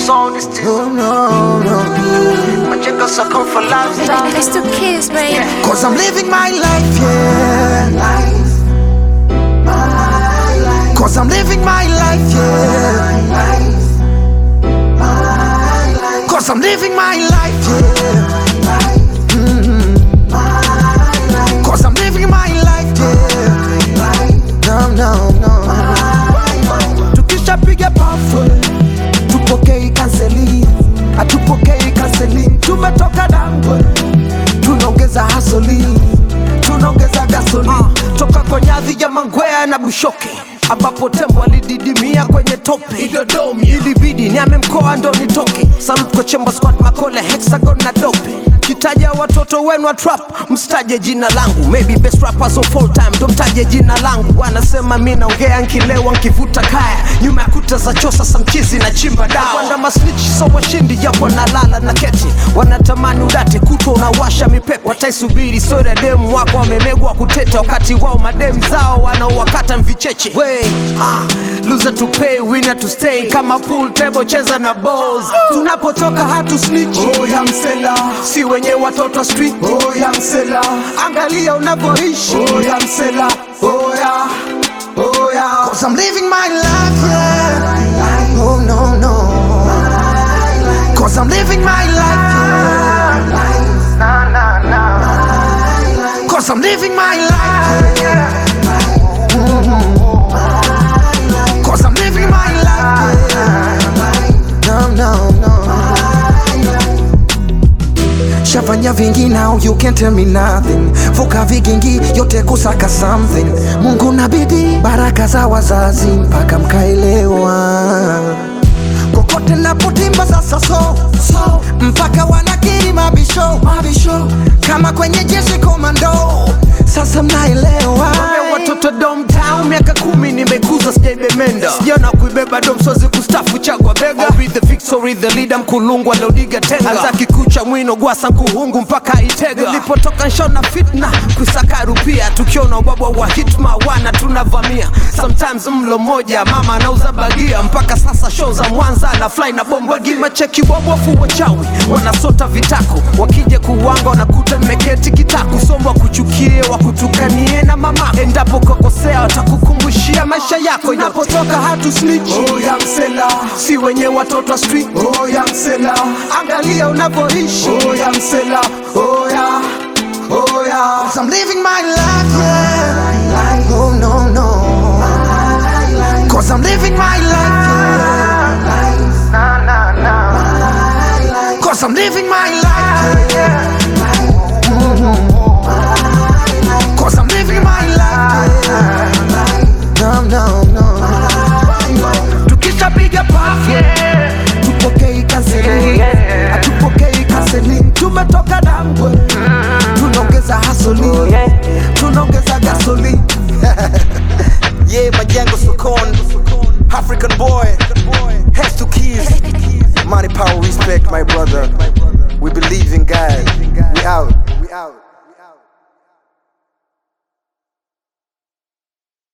song this is. Oh no, no. My chicken so come for life. It's the kids, baby. Cause I'm living my life, yeah. Cause I'm living my life, yeah. Cause I'm living my life, yeah. Cause I'm living my life, yeah. No, no, no. Tukishapiga pafu tupokei kanseli, atupokei kanseli. Tumetoka dangwe, tunaongeza hasoli, tunaongeza gasoli. Toka kwa nyadhi ya Mangwea na Bushoke, ambapo tembo alididimia kwenye tope. Idodomi ilibidi niame mkoa ndo nitoke. Salute kwa Chemba Squad, Makole, Hexagon na Dope. Kitaja watoto wenu wa trap, mstaje jina langu. Maybe best rappers of all time, ndo mtaje jina langu. Wanasema mi naongea nkilewa nkivuta kaya. Nyuma ya kuta za chosa samchizi na chimba dawa. Wanda masnitch so washindi japo na lala na keti. Wanatamani udate kuto unawasha mipepe. Wataisubiri sore demu wako wamemegwa kuteta. Wakati wao mademu zao wanaowakata mvicheche. Loser to pay, winner to stay. Kama pool table cheza na balls. Tunapotoka hatu snitch. Oh ya msela, si wenye watoto street. oh ya msela, Angalia unavyoishi. oh ya msela, oh ya, oh ya. Cause I'm living my life, yeah. Oh no, no. Cause I'm living my life, yeah. Cause I'm living my life, yeah. Cause I'm living my life, yeah. No, no. Shafanya vingi now you can't tell me nothing. Vuka vigingi yote kusaka something. Mungu na bidii, baraka za wazazi mpaka mkaelewa. Kokote napotimba sasa so mpaka wanakiri mabisho kama kwenye jeshi komando. Sasa mnaelewa. Watoto downtown miaka 10 nimekuza sijaibemenda. Sijana kuibeba dom sozi kustafu chagwa bega. I'll be the victory, the leader mkulungwa lodiga tenga. Azaki kucha mwino gwasa nkuhungu mpaka Itega. Nilipotoka nshona fitna kusaka rupia. Tukiona ubabwa wa hitma wana tunavamia. Sometimes mlo moja mama anauza bagia. Mpaka sasa show za Mwanza na fly na bomba gima. Cheki wabofu wachawi wanasota vitako. Wakije kuwanga wanakuta mmeketi kitako. Sombwa kuchukie wakutukanie na mama. Endapo kokosea watakukumbushia maisha yako. Inapotoka hatu snitch. Oh ya msela, si wenye watoto street. oh ya msela, Angalia unavyoishi. oh ya msela, oh ya, oh ya. Cause I'm living my life, yeah. Oh no, no. Cause I'm living my life, yeah. Cause I'm living my life.